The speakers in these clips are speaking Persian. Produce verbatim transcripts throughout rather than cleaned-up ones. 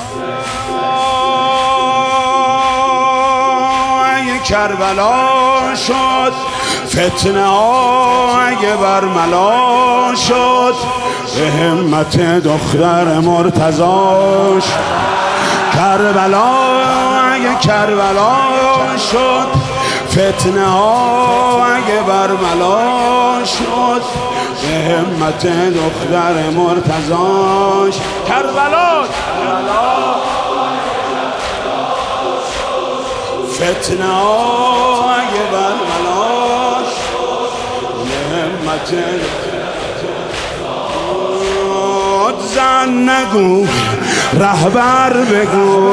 کربلا شد فتنه ها اگه برملا شد، به همت دختر مرتضاش. کربلا اگه کربلا شد فتنه ها اگه برملا شد، به همت دختر مرتضاش. کربلا فتنه ها اگه برملا شد، به همت زن نگو رهبر بگو،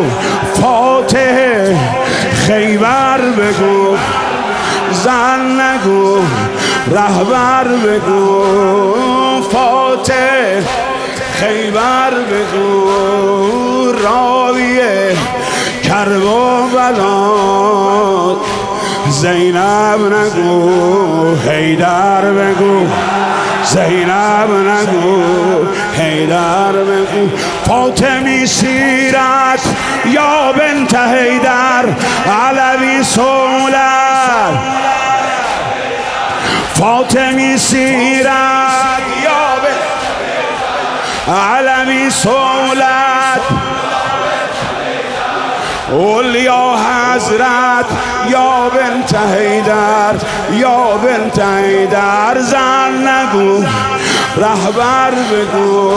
فاتح خیبر بگو. زن نگو رهبر بگو، فاتح خیبر بگو. راویه کرب و بلاد زینب نگو، حیدر بگو. زینب نگو، حیدر بگو. فاطمی سیرت یا بنت حیدر، علوی سولت. فاطمی سیرت یا بنت علوی سولت. اولیا حضرت یا بنت حیدر، یا بنت حیدر. زن نگو رهبر بگو،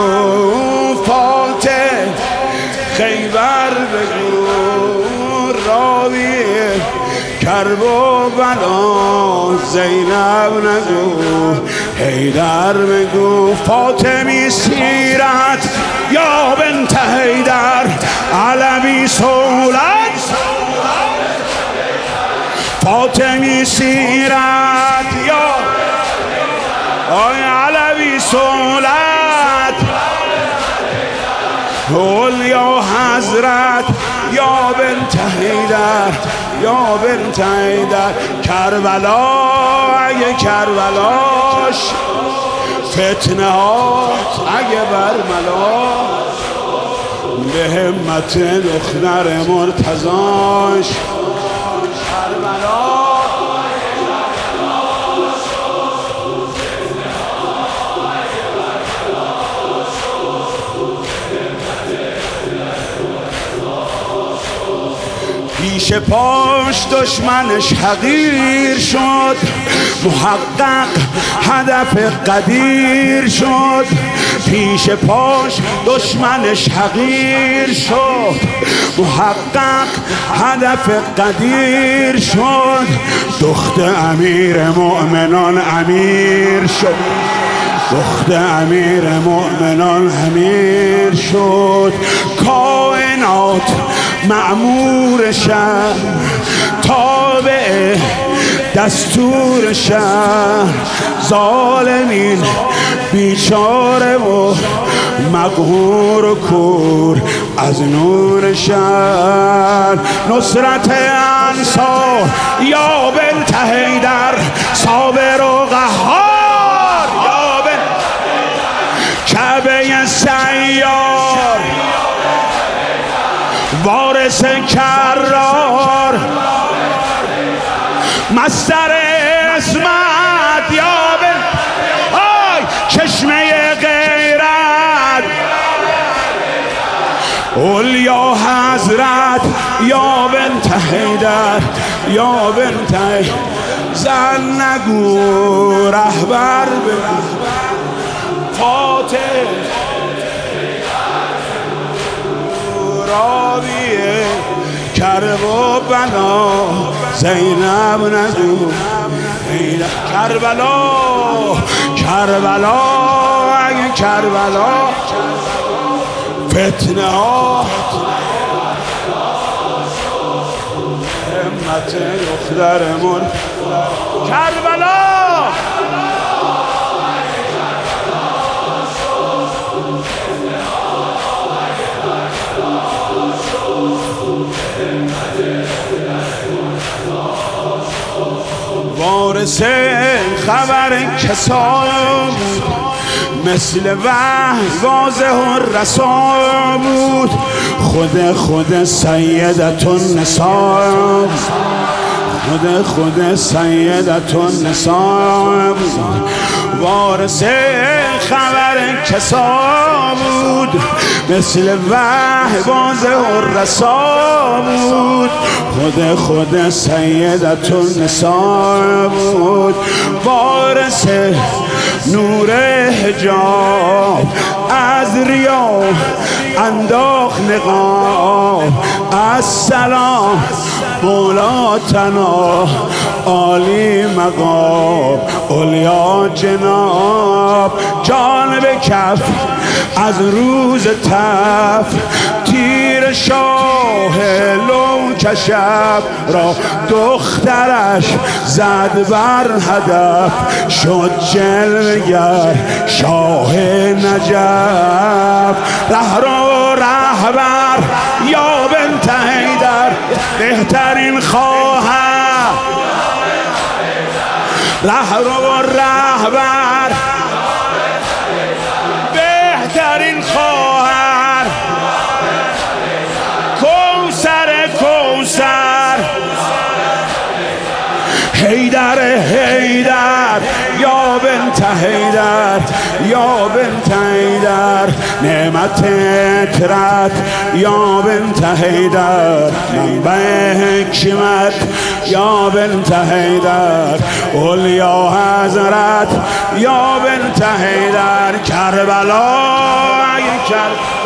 فاتح خیبر بگو. راوی کرب و بلا زینب نگو، حیدر بگو. فاطمی سیرت یا بنت حیدر، علوی سولت. فاطمی سیرت یا آی علوی سولت. اولیا حضرت یا بنت حیدر، یا بنت حیدر. کربلا اگه کربلاش، فتنه ها اگه برملا، به همت دختر مرتضاش. کربلا پیش پاش دشمنش حقیر شد، محقق هدف قدیر شد. پیش پاش دشمنش حقیر شد، محقق هدف قدیر شد. دخت امیر مؤمنان امیر شد، دخت امیر مؤمنان امیر شد. کائنات مأمور شهر، تابع دستور شهر. ظالمین بیچاره و مقهور و کور از نور شهر. نصرت انصار یا بنت حیدر، صابر و قهار یا بنت کعبه سیار. وارث کرار مصدر اسمت یا بنت آی چشمه غیرت. اولیا حضرت یا بنت حیدر، یا بنت حیدر. زن نگو رهبر بگو، فاتح راویه کرب و بلا زینب نگو، حیدر. کربلا کربلا اگه کربلا، فتنه ها همت دختر مرد. کربلا وارث خبر کسا بود، مثل وحی واضح و رسا بود، خود خود سیدتون نسا، خود خود سیدتون نسا بود، وارث خبر کسا بود، مثل وحی واضح و رسا بود، خود خود سیدتون نسا بود، وارث نور حجاب از ریا انداخت نقاب، از سلام مولاتنا عالی مقام، اولیا جناب جان به کف از روز تف، تیر شاه لو کشف را دخترش زد بر هدف، شد جلوگر شاه نجف، رهرو رهبر یا بنت حیدر بهترین خواهر، رهرو رهبر بهترین خواهر، کوثر کوثر حیدر حیدر یا بنت حیدر یا بنت حیدر، نعمت اکرت یا بنت حیدر، منبع حکمت یا بنت حیدر، اولیا حضرت یا بنت حیدر، کربلا کربلا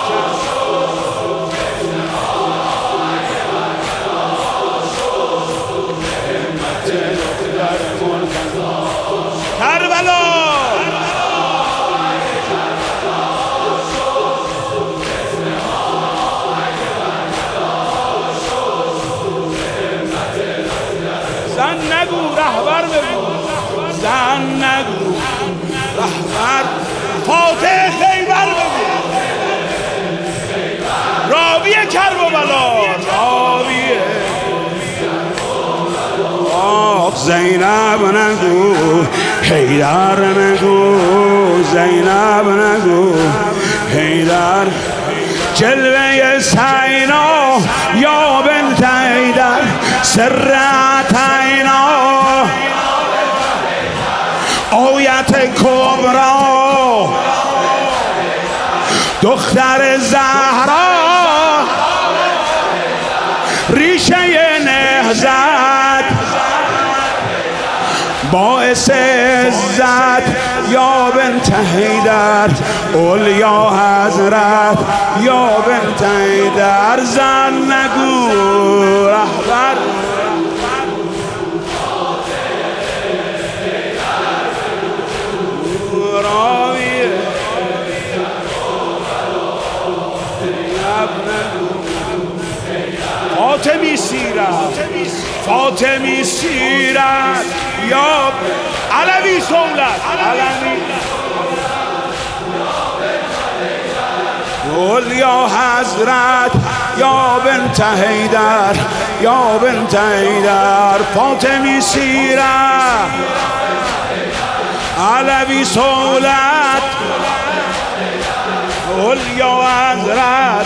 زن نگو رهبر بگو، زن نگو رهبر، فاتح خیبر بگو، راوی کربلا، راوی آخ زینب نگو، حیدر نگو، زینب نگو، حیدر، جلوه سینا یا بنت حیدر، سرت عینا آیت کبرا، دختر زهرا، ریشه نهضت باعث عزت یا بنت حیدر، اولیا حضرت یا بنت حیدر، زن نگو رهبر، راوی فاطمی سیرت، فاطمی سیرت یا علوی سولت، علوی اولیا حضرت یا بنت حیدر یا بنت حیدر، فاطمی سیرت علوی سولت، اولیا حضرت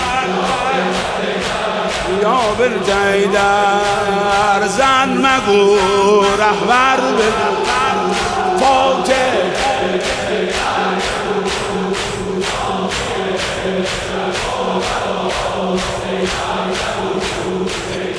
یا بنت حیدر، زن مگو رهبر بگو، فاتح Hey,